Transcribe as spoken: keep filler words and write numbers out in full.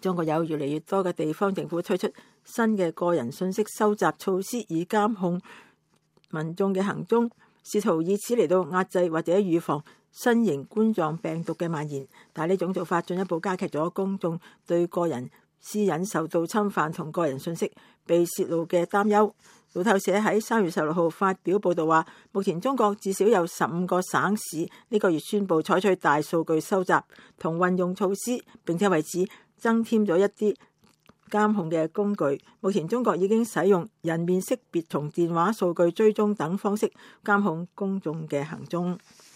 中國有越嚟越多嘅地方政府推出新嘅個人信息收集措施，以監控民眾嘅行蹤，試圖以此嚟到壓制或者預防新型冠狀病毒嘅蔓延。但係呢種做法進一步加劇咗公眾對個人私隱受到侵犯同個人信息被泄露嘅擔憂。路透社喺三月十六號發表報道話，目前中國至少有十五個省市呢個月宣布採取大數據收集同運用措施，並且為此增添咗一啲監控嘅工具。目前中國已經使用人面識別同電話數據追蹤等方式監控公眾嘅行蹤。